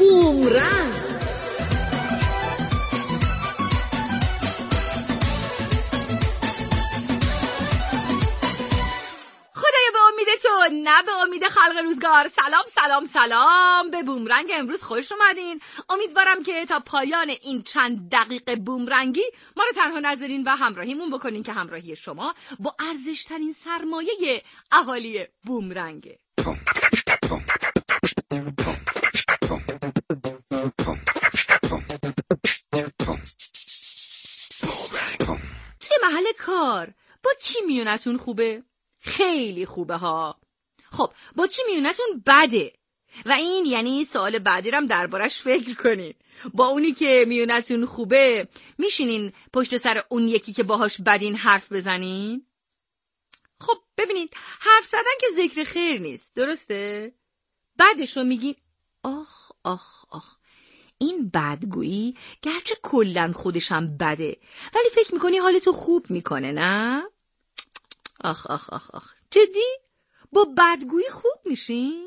بومرنگ. خدایا به امید تو، نه به امید خلق روزگار. سلام سلام سلام، به بومرنگ امروز خوش اومدین. امیدوارم که تا پایان این چند دقیقه بومرنگی ما رو تنها نذارین و همراهیمون بکنین که همراهی شما با ارزشترین سرمایه اهالی بومرنگه. توی محل کار با کی میونتون خوبه؟ خیلی خوبه ها. خب با کی میونتون بده؟ و این یعنی سوال بعدی رم دربارش فکر کنین. با اونی که میونتون خوبه میشینین پشت سر اون یکی که باهاش بدین حرف بزنین؟ خب ببینید، حرف زدن که ذکر خیر نیست، درسته؟ بعدش رو میگین آخ آخ آخ، این بدگویی گرچه کلن خودشم بده ولی فکر میکنی حالتو خوب میکنه، نه؟ آخ آخ آخ آخ، جدی؟ با بدگویی خوب میشین؟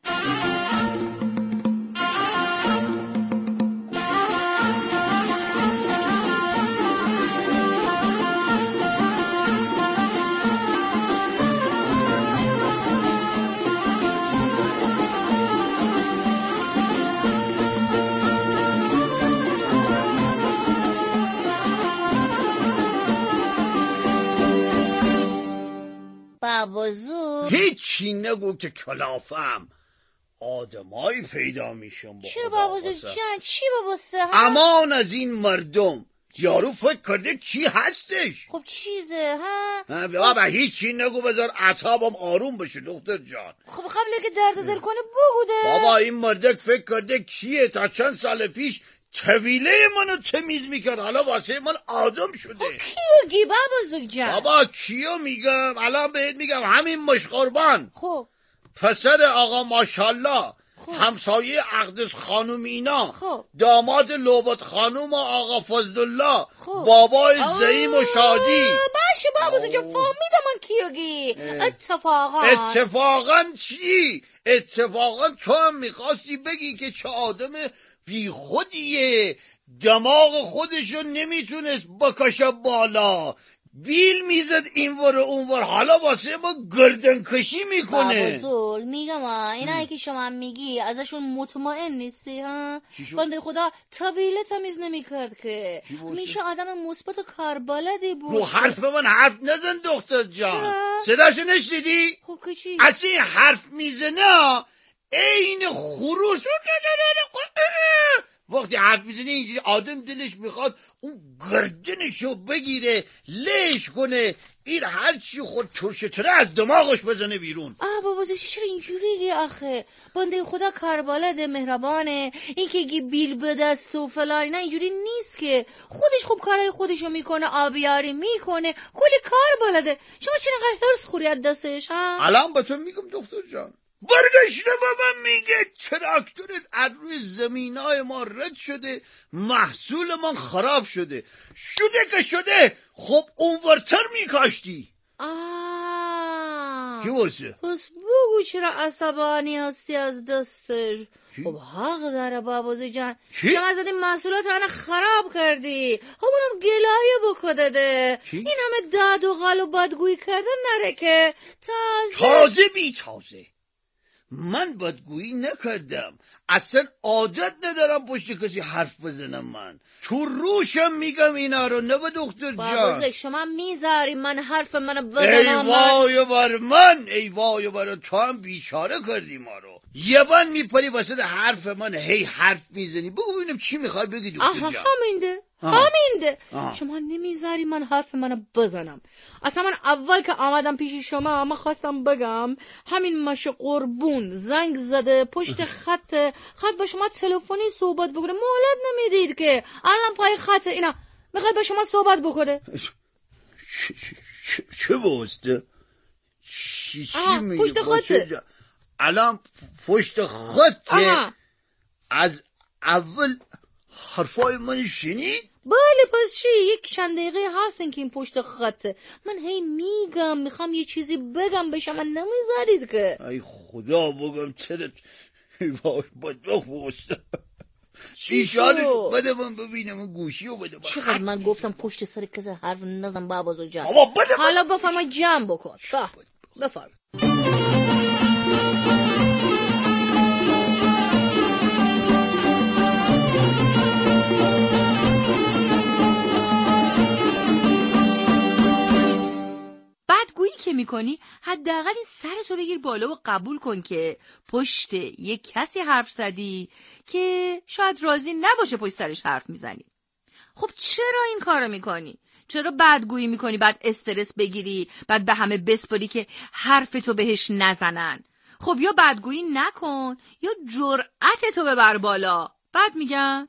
بابازو هیچی نگو که کلافم. آدمایی پیدا میشم. چرا بابازو جان؟ چی باباسته؟ امان از این مردم. یارو فکر کرده کی هستش. خب چیزه ها؟ بابا هیچی نگو، بذار اعصابم آروم بشه دختر جان. خب قبل که درد دل کنه بگو ده. بابا این مردک فکر کرده کیه. تا چند سال پیش طویله منو تمیز میکرد، حالا واسه من آدم شده. خب کیو گی بابازو جان؟ بابا کیو میگم؟ الان بهت میگم همین مشقربان. خب پسر آقا ماشالله، همسایه اقدس خانوم اینا، داماد لوبت خانوم و آقا فضلالله، بابای زعیم و شادی. باشه بابازو جان، فهمیدم من کیو گی. اتفاقا چی؟ اتفاقا تو هم میخواستی بگی که چه آدم بی خودیه، دماغ خودشو نمیتونست بکشه بالا، بیل میزد اینور و اونور، حالا واسه ما گردن کشی میکنه. بابازول میگم اینایی که شما میگی ازشون مطمئن نیستی ها؟ بنده خدا طویله تمیز نمیکرد که میشه آدم مثبت و کاربلدی بود. رو حرف من حرف نزن دختر جان. صداشو نشنیدی؟ خب که چی؟ از این حرف میزنه این خروس وقتی حرف میزنه اینجوری آدم دلش میخواد اون گردنشو بگیره لش کنه، این هرچی خود ترشتره از دماغش بزنه بیرون. بابازو چرا اینجوری آخه؟ بنده خدا کاربلده، مهربانه. این که گی بیل به دست و فلان، نه اینجوری نیست که. خودش خوب کارهای خودشو میکنه، آبیاری میکنه، کلی کار بلده. شما چرا انقدر هرس خوری از دستش ها؟ الان با تو میگم دکتر جان، برگشته با من میگه تراکتورت از روی زمینای ما رد شده، محصول من خراب شده. که شده، خب اونورتر میکاشتی. چی واسه؟ پس بگو چرا عصبانی هستی از دستش؟ خب حق داره بابازو جان. شما زدی محصولات انا خراب کردی، خب اونم گلایه بکده. این همه داد و غل و بدگویی کردن نره که تازه بی تازه من بدگویی نکردم، اصلا عادت ندارم پشت کسی حرف بزنم. من تو روشم میگم اینا رو، نه به دختر جان. بابازک شما میذاری من حرف منو بزنم؟ ای وای بر من، ای وای بر تو هم بیچاره کردی ما رو. یه بان میپری وسط حرف من، هی حرف میزنی. بگو ببینم چی میخوای بگی دختر جان. همینده. شما نمیذاری من حرف منو بزنم. اصلا من اول که آمدم پیش شما خواستم بگم همین مشه قربون زنگ زده پشت خط با شما تلفنی صحبت بکنه، مهلت نمیدید که الان پای خط اینا میخواد با شما صحبت بکنه. چه باسته؟ چی میگه؟ پشت خطه. الان پشت خطه. از اول حرفای من شنید؟ بله پس چی؟ یک چند دقیقه هستن که این پشت خطه. من هی میگم میخوام یه چیزی بگم به شما نمیذارید که. ای خدا بگم چرا وای بخوست ایشان بده من ببینم گوشی رو بده. چقدر من گفتم پشت سر کسی حرف نزن بابازو جان. بده حالا بفرما جمع بکن. بفرما. بدگویی که میکنی حداقل این سرتو بگیر بالا و قبول کن که پشت یک کسی حرف زدی که شاید راضی نباشه پشت سرش حرف میزنی. خب چرا این کارو میکنی؟ چرا بدگویی میکنی بعد استرس بگیری، بعد به همه بسپاری که حرفتو بهش نزنن؟ خب یا بدگویی نکن یا جرأتتو ببر بالا. بعد میگم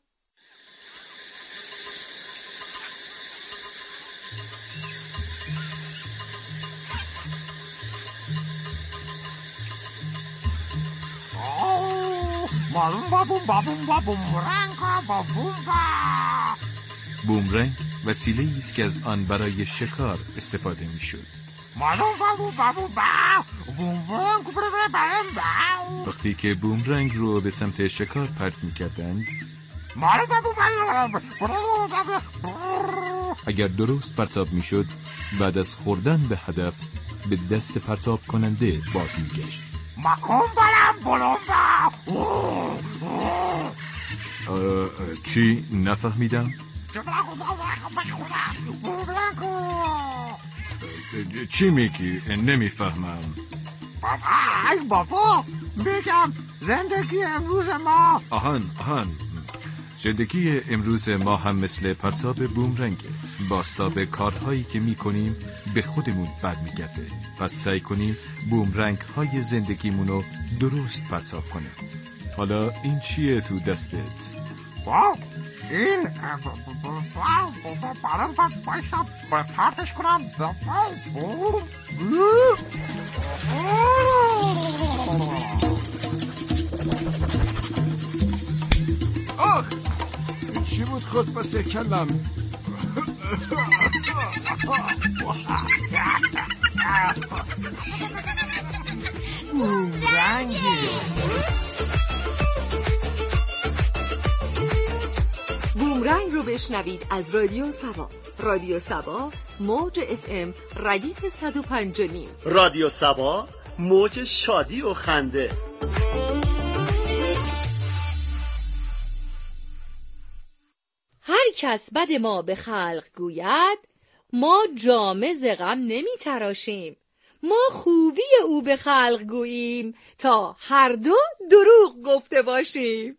بومرنگ وسیله‌ای است که از آن برای شکار استفاده می‌شد. وقتی که بومرنگ رو به سمت شکار پرت می‌کردند، اگر درست پرتاب می‌شد، بعد از خوردن به هدف به دست پرتاب کننده باز می‌گشت. چی؟ نفهمیدم؟ چی میگی؟ نمیفهمم. بابا میگم زندگی امروز ما آهان زندگی امروز ما هم مثل پرتاب بومرنگه. بازتاب کارهایی که میکنیم به خودمون برمیگرده. پس سعی کنیم بومرنگ های زندگیمونو درست پرتاب کنیم. حالا این چیه تو دستت؟ واو این برام بایستم پرتش کنم. آخ چی بود خود بس کلم؟ بومرنگ رو بشنوید از رادیو سبا. رادیو سبا موج FM ردیف 105.9. رادیو سبا موج شادی و خنده. هر کس بد ما به خلق گوید، ما جامه ز غم نمی تراشیم. ما خوبی او به خلق گوییم تا هر دو دروغ گفته باشیم.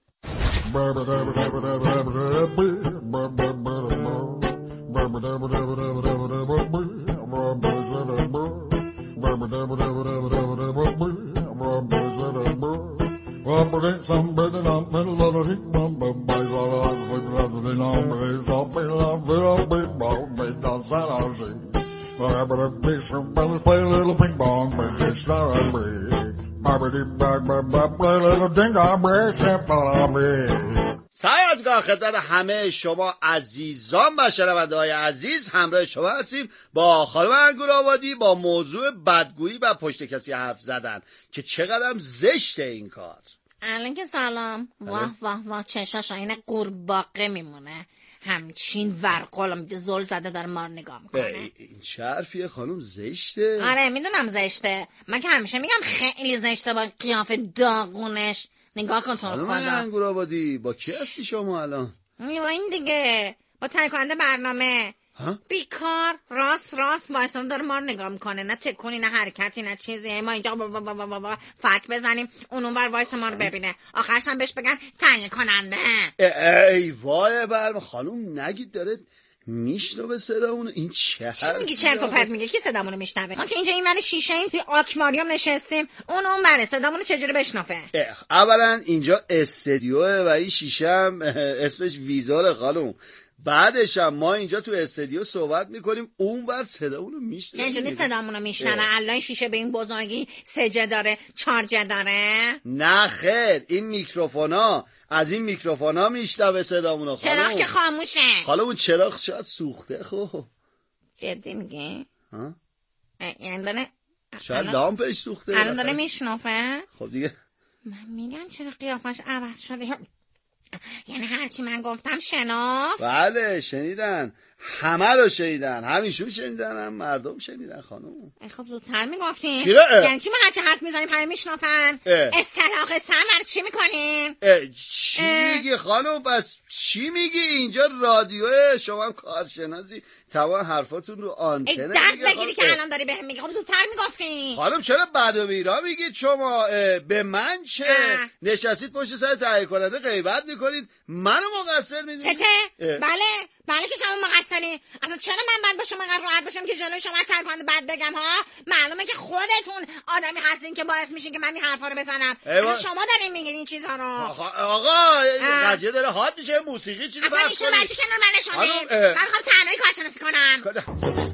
سلام خدمت همه شما عزیزان و شنونده‌های عزیز. همراه شما هستیم با خانم انگورآبادی با موضوع بدگویی و پشت کسی حرف زدن که چقدر زشته این کار. الان که سلام. واه چشاش این قورباغه میمونه، همچین ورقالا میده زل زده داره ما رو نگاه میکنه. این چه حرفیه خانم؟ زشته. آره میدونم زشته، من که همیشه میگم خیلی زشته با قیافه داغونش. نگاه کن تو رو خدا. انگورآبادی با کی هستی شما الان؟ با این دیگه، با تهیه کننده برنامه. بیکار راست وایسان داره ما رو نگاه میکنه، نه تکونی نه حرکتی نه چیزی. ما اینجا فک بزنیم اون ور وایس ما رو ببینه، آخرش هم بهش بگن تهیه کننده. ای وای برم خانم، نگید داره میشنوه صدامونو. این چه میگی؟ چرت و پرت میگه. کی صدامونو میشنوه؟ ما که اینجا این ور شیشه این توی آکواریوم نشستیم، اون ور صدامونو چجوری بشنفه؟ اولا اینجا استدیوه و این شیشه هم اسمش ویزاره خانم. بعدش هم ما اینجا تو استودیو صحبت میکنیم، اون بر صدامونو میشنوه. چجوری صدامونو میشنوه؟ الان شیشه به این بزرگی 3J داره 4J داره؟ نه خیر، این میکروفونا از این میکروفونا میشنوه صدامونو خانم. چراغ که خاموشه خانم. اون چراغ شاید سوخته. خب جدی میگی؟ ها؟ یعنی داره شاید لامپش سوخته. الان داره میشنوه. خب دیگه من میگم چرا قیافش عوض شده؟ یعنی هرچی من گفتم شناخت؟ بله شنیدن، همه رو شنیدن، همیشون شنیدن، هم مردم شنیدن خانم. خب زودتر میگفتین. چرا؟ یعنی چی ما هرچی حرف میزنیم همه میشنفن؟ اصطلاح سمر چی میکنین؟ چی میگی خانم؟ بس چی میگی؟ اینجا رادیوه، شما هم کارشناسی، تمام حرفاتون رو آنتنه درد بگیری که الان داری بهم میگی. خب زودتر میگفتین. خانم چرا بد و بیرا میگید شما؟ به من چه؟ نشستید پشت سر تهیه کننده غیبت میکنید، منو مقصر میدونید؟ چته؟ بله که شما مقصرین. اصلا چرا من باید با شما اینقدر راحت باشم که جلوی شما تهیه کننده بد بگم ها؟ معلومه که خودتون آدمی هستین که باعث میشین که من این حرفا رو بزنم. شما دارین میگین این چیزا رو. آقا قضیه داره حاد میشه، موسیقی چیزی اصلا ایشون بچه کنار من نشونید. من میخوام تنهایی کارشناسی کنم.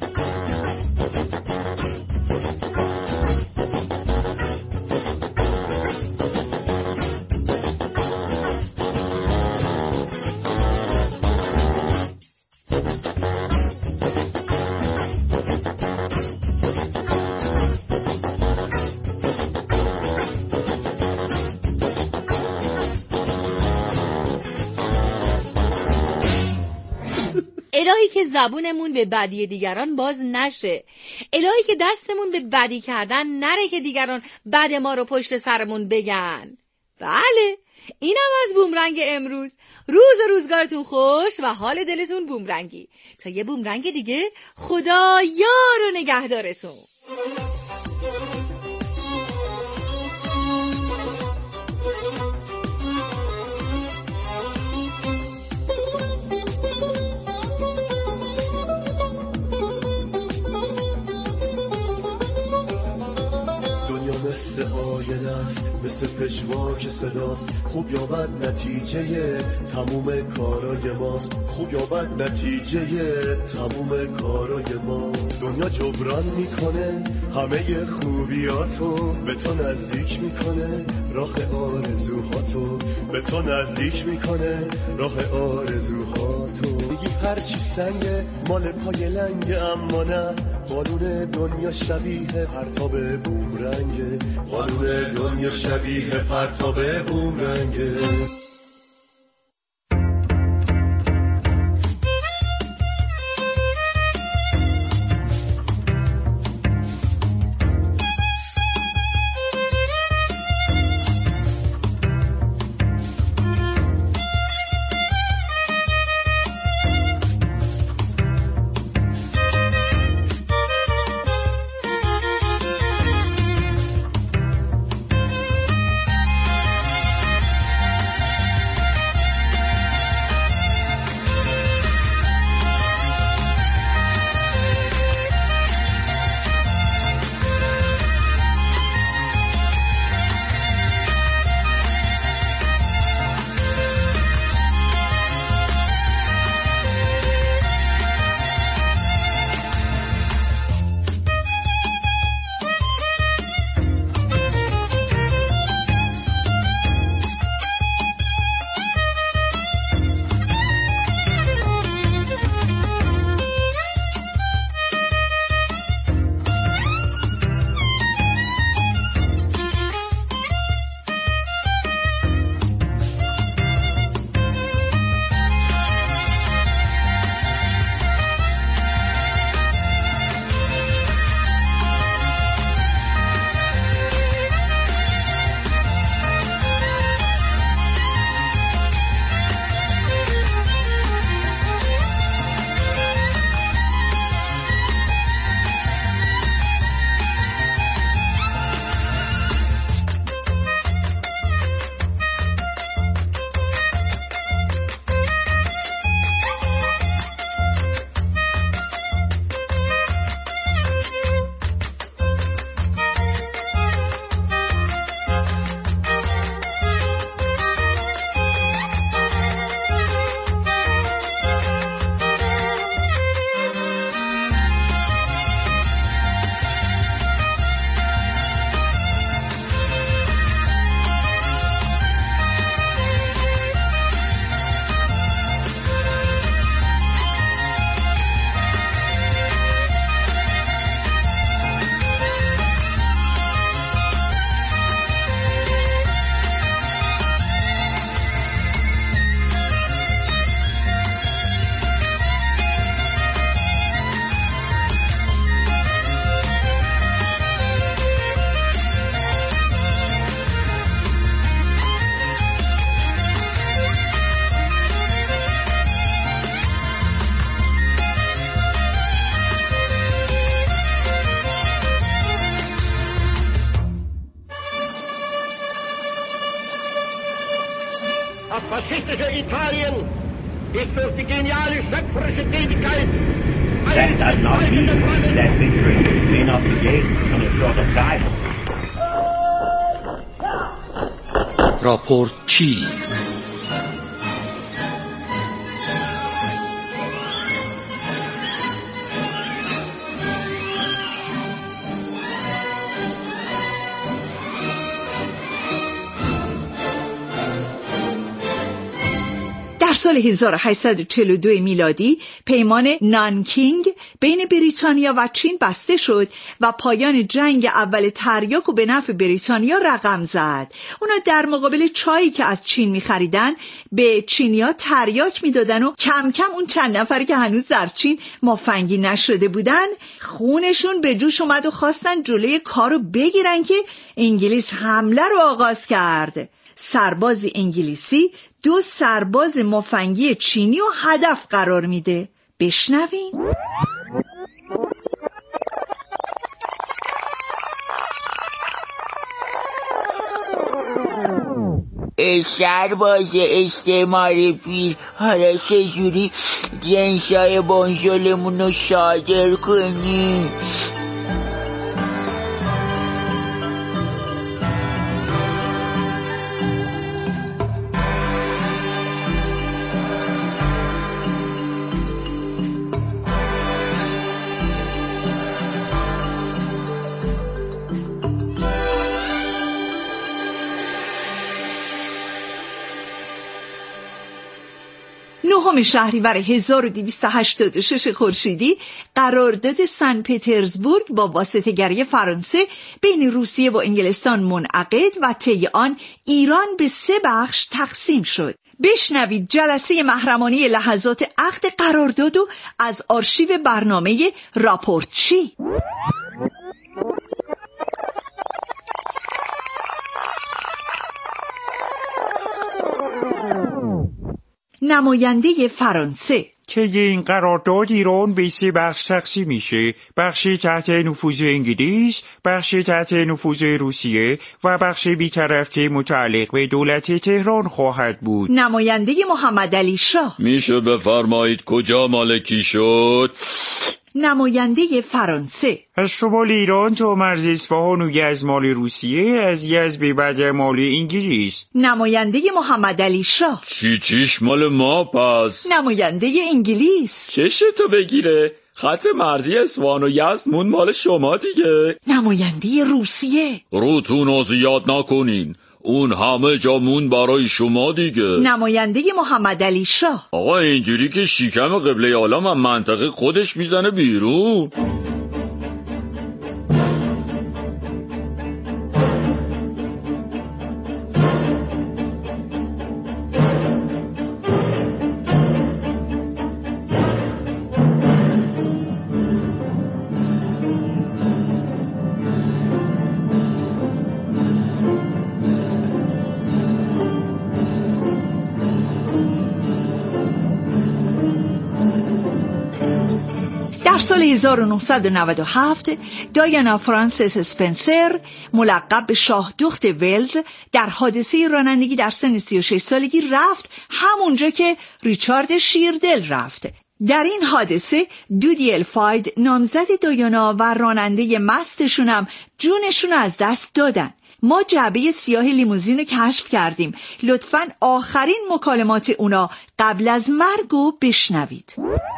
الهی که زبونمون به بدی دیگران باز نشه. الهی که دستمون به بدی کردن نره که دیگران بد ما رو پشت سرمون بگن. بله، اینم از بومرنگ امروز. روز و روزگارتون خوش و حال دلتون بومرنگی. تا یه بومرنگ دیگه، خدا یار و نگهدارتون. مثل آینه است، مثل پژواک صداست، خوب یا بد نتیجه تموم کارای ماست، خوب یا بد نتیجه تموم کارای ماست. دنیا جبران میکنه همه خوبیاتو، به تو نزدیک میکنه راه آرزوهاتو، به تو نزدیک میکنه راه آرزوهاتو. میگی هرچی سنگه مال پای لنگه، اما نه، قانون دنیا شبیه پرتاب بومرنگه، قانون دنیا شبیه پرتاب بومرنگه. Das faschistische Italien ist durch die geniale schöpferische Tätigkeit That does not mean that victory may not be gained from a short of time. راپورت چی؟ در سال 1842 میلادی پیمان نانکینگ بین بریتانیا و چین بسته شد و پایان جنگ اول تریاک و به نفع بریتانیا رقم زد. اونا در مقابل چایی که از چین می‌خریدن به چینیا تریاک میدادن و کم کم اون چند نفری که هنوز در چین مفنگی نشده بودن خونشون به جوش اومد و خواستن جلوی کارو بگیرن که انگلیس حمله رو آغاز کرد. سرباز انگلیسی 2 سرباز مفنگی چینی و هدف قرار میده. بشنوین. سرباز استعمار پیر، حالا چجوری جنسای بانجولمون رو صادر کنی؟ نهم شهریور 1286 خورشیدی قرارداد سن پترزبورگ با واسطه‌گری فرانسه بین روسیه و انگلستان منعقد و طی آن ایران به 3 بخش تقسیم شد. بشنوید جلسه محرمانه لحظات عقد قرارداد و از آرشیو برنامه راپورت چی؟ نماینده فرانسه: که این قرارداد ایران به 3 بخش تقسیم میشه، بخشی تحت نفوذ انگلیس، بخشی تحت نفوذ روسیه و بخشی بی‌طرف که متعلق به دولت تهران خواهد بود. نماینده محمدعلی شاه: میشه بفرمایید کجا مالکی شد؟ نماینده فرانسه: از شمال ایران تا مرز اصفهان و یزد مال روسیه، از یزد به بعد مال انگلیس. نماینده محمدعلی شاه: چیش مال ما پس؟ نماینده انگلیس: چشتو بگیره، خط مرزی اصفهان و یزد مون مال شما دیگه. نماینده روسیه: روتون زیاد نکنین، اون همه جامون برای شما دیگه. نماینده محمدعلی شاه: آقا اینجوری که شکم قبله عالم هم منطقه خودش میزنه بیرون. در سال 1997 دایانا فرانسیس اسپنسر ملقب به شاه دخت ولز در حادثه رانندگی در سن 36 سالگی رفت همونجا که ریچارد شیردل رفت. در این حادثه دودی الفاید نامزد دایانا و راننده مستشون هم جونشون از دست دادن. ما جعبه سیاه لیموزین رو کشف کردیم. لطفاً آخرین مکالمات اونا قبل از مرگ رو بشنوید.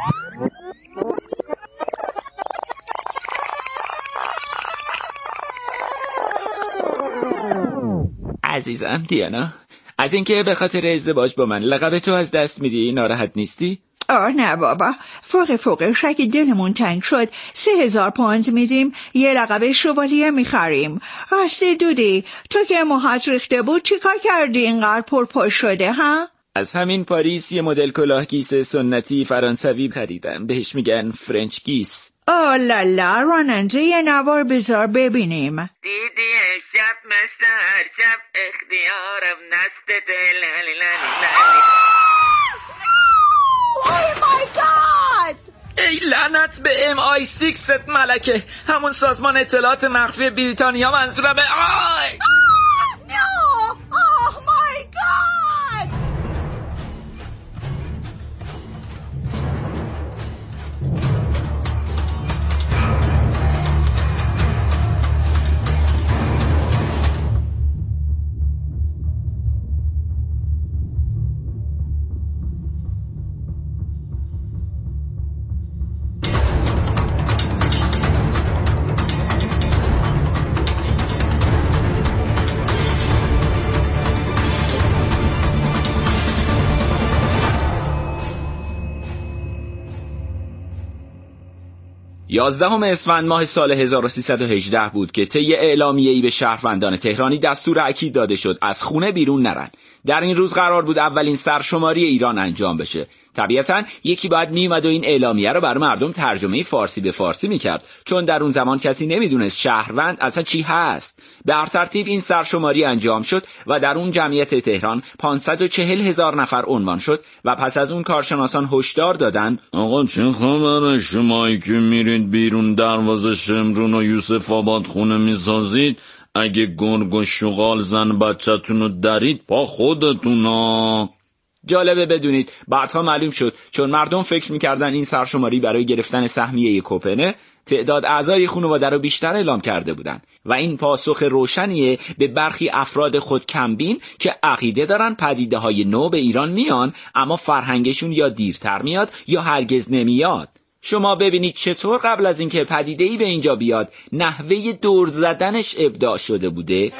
عزیزم دیانا، از اینکه به خاطر ازدواج با من لقب تو از دست میدی ناراحت نیستی؟ نه بابا، فوقش اگه دلمون تنگ شد 3000 پوند میدیم یه لقب شوالیه میخریم. راستی دودی، تو که موهات ریخته بود چی کار کردی اینقدر پرپا شده ها؟ از همین پاریس یه مدل کلاه گیس سنتی فرانسوی خریدم، بهش میگن فرنچ گیس. لالا، راننده یه نوار بذار ببینیم. دیدی شب مثل هر شب اختیارم نست دل Oh my God! ای لعنت به MI6 ملکه، همون سازمان اطلاعات مخفی بریتانیا منظورمه. No! Oh my God! 11 اسفند ماه سال 1318 بود که طی اعلامیه‌ای به شهروندان تهرانی دستور اکید داده شد از خونه بیرون نرن. در این روز قرار بود اولین سرشماری ایران انجام بشه. طبیعتاً یکی باید میومد و این اعلامیه رو برای مردم ترجمه فارسی به فارسی میکرد، چون در اون زمان کسی نمیدونست شهروند اصلا چی هست. به هر ترتیب این سرشماری انجام شد و در اون جمعیت تهران 540,000 نفر عنوان شد و پس از اون کارشناسان هشدار دادن آقا چه خبره شمایی که میرید بیرون دروازه شمرون و یوسف آباد خونه میسازید، اگه گرگ و شغال زن بچه‌تون رو درید پا خودتونا. جالبه بدونید بعدها معلوم شد چون مردم فکر میکردن این سرشماری برای گرفتن سهمیه کوپنه، تعداد اعضای خانواده رو بیشتر اعلام کرده بودن و این پاسخ روشنیه به برخی افراد خود کمبین که عقیده دارن پدیده های نو به ایران میان اما فرهنگشون یا دیرتر میاد یا هرگز نمیاد. شما ببینید چطور قبل از اینکه پدیده‌ای به اینجا بیاد نحوه دور زدنش ابداع شده بوده.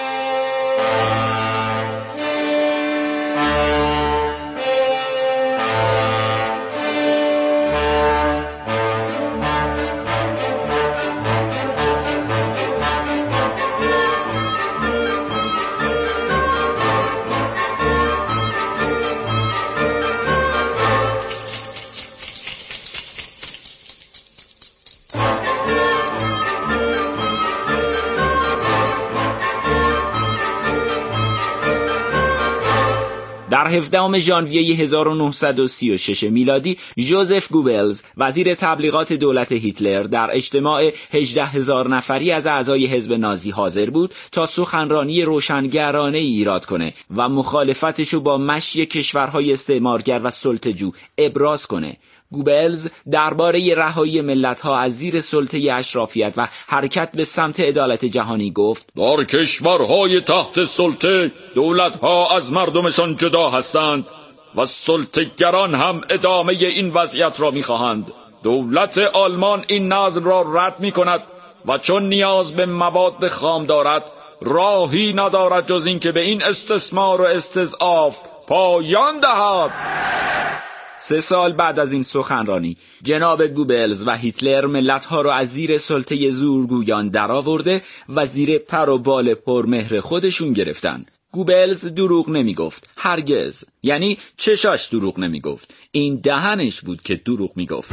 در 17 ژانویه 1936 میلادی ژوزف گوبلز وزیر تبلیغات دولت هیتلر در اجتماع 18,000 نفری از اعضای حزب نازی حاضر بود تا سخنرانی روشنگرانه ایراد کنه و مخالفتشو با مشی کشورهای استعمارگر و سلطه‌جو ابراز کنه. گوبلز درباره رهایی ملت‌ها از زیر سلطه اشرافیت و حرکت به سمت عدالت جهانی گفت: در کشورهای تحت سلطه دولت‌ها از مردمشان جدا هستند و سلطه‌گران هم ادامه این وضعیت را می‌خواهند. دولت آلمان این نظم را رد می‌کند و چون نیاز به مواد خام دارد راهی ندارد جز این که به این استثمار و استضعاف پایان دهد. 3 سال بعد از این سخنرانی جناب گوبلز و هیتلر ملت‌ها را از زیر سلطه زورگویان درآورده و زیر پر و بال پرمهر خودشون گرفتن. گوبلز دروغ نمیگفت، هرگز. یعنی چشاش دروغ نمیگفت، این دهنش بود که دروغ میگفت.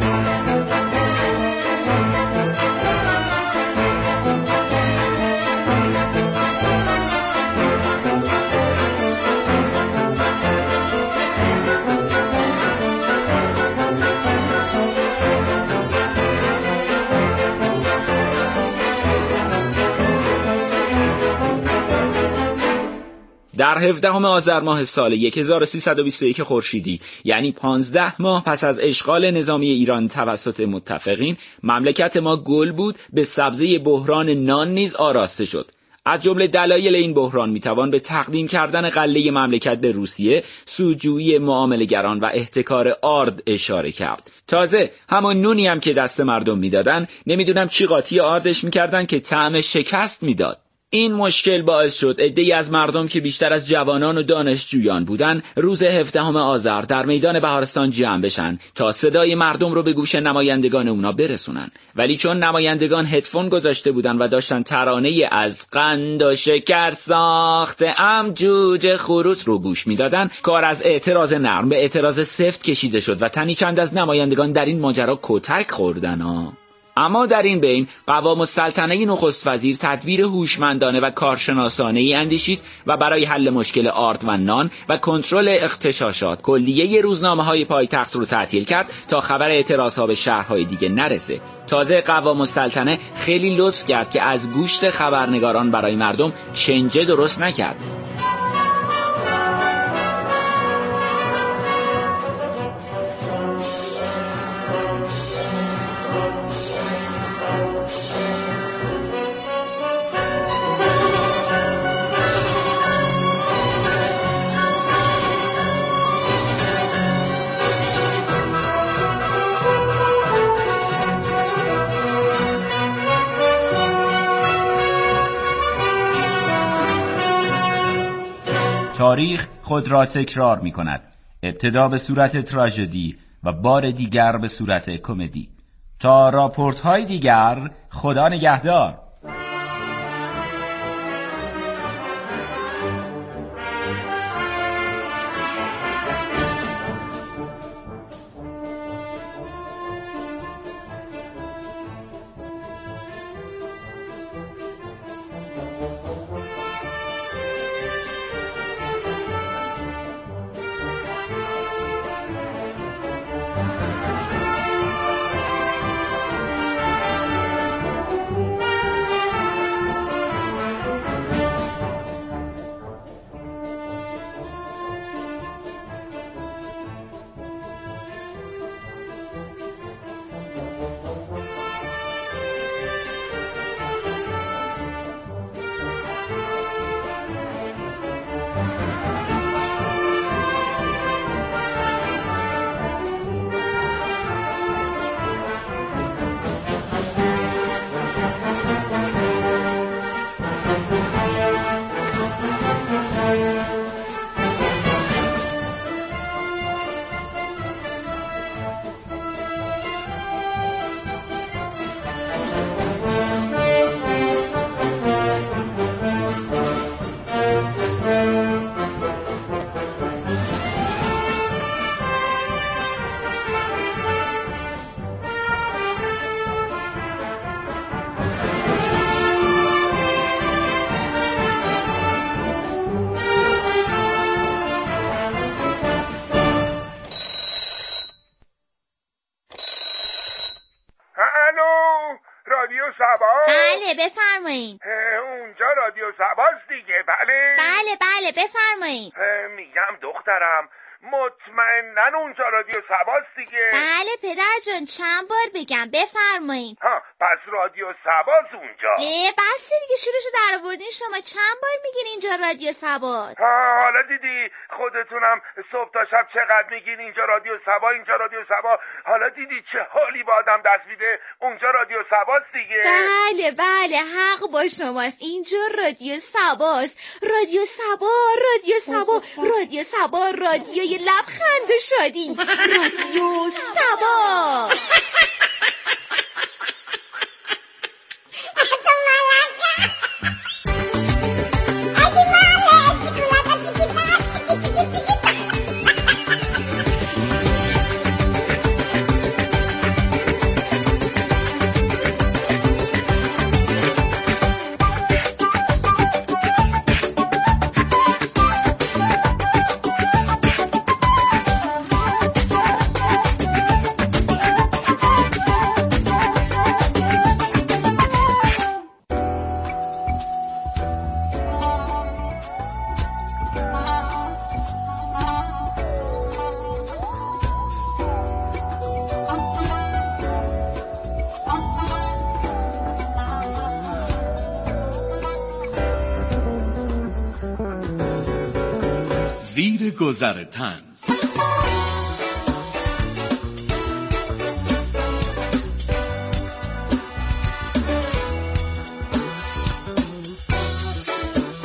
در 17 آذر ماه سال 1321 خورشیدی، یعنی 15 ماه پس از اشغال نظامی ایران توسط متفقین، مملکت ما گل بود به سبزه بحران نان نیز آراسته شد. از جمله دلایل این بحران میتوان به تقدیم کردن غله مملکت به روسیه، سودجویی معامله‌گران و احتکار آرد اشاره کرد. تازه همون نونی هم که دست مردم میدادن نمیدونم چی قاطی آردش میکردن که طعم شکست میداد. این مشکل باعث شد عده‌ای از مردم که بیشتر از جوانان و دانشجویان بودن روز 17 آذر در میدان بهارستان جمع بشن تا صدای مردم رو به گوش نمایندگان اونا برسونن. ولی چون نمایندگان هدفون گذاشته بودن و داشتن ترانه از قند و شکر ساخته‌ام جوجه خروس رو گوش میدادن، کار از اعتراض نرم به اعتراض سفت کشیده شد و تنی چند از نمایندگان در این ماجرا کتک خوردن. اما در این بین قوام السلطنه نخست وزیر تدبیر هوشمندانه و کارشناسانه‌ای اندیشید و برای حل مشکل آرد و نان و کنترل اغتشاشات کلیه روزنامه‌های پایتخت رو تعطیل کرد تا خبر اعتراضها به شهرهای دیگه نرسه. تازه قوام السلطنه خیلی لطف کرد که از گوشت خبرنگاران برای مردم شنجه درست نکرد. تاریخ خود را تکرار می کند، ابتدا به صورت تراژدی و بار دیگر به صورت کمدی. تا راپورت‌های دیگر، خدا نگهدار. بله بفرمایید. اونجا رادیو سباست دیگه؟ بله بله بفرمایید. میگم دخترم مطمئنن اونجا رادیو سباست دیگه؟ بله پدر جان چند بار بگم بفرمایید. پس رادیو سباست اونجا. بس دیگه شروعشو در آوردین شما، چند بار میگین اینجا رادیو سباست؟ حالا دیدی خودتونم صبح تا شب چقدر میگین اینجا رادیو سبا اینجا رادیو سبا، حالا دیدی چه حالی با آدم دست میده؟ اونجا رادیو سباست دیگه. بله حق با شماست، اینجا رادیو سباست. رادیو سبا رادیو سبا رادیوی لبخند و شادی، رادیو سبا. زیر گذر طنز.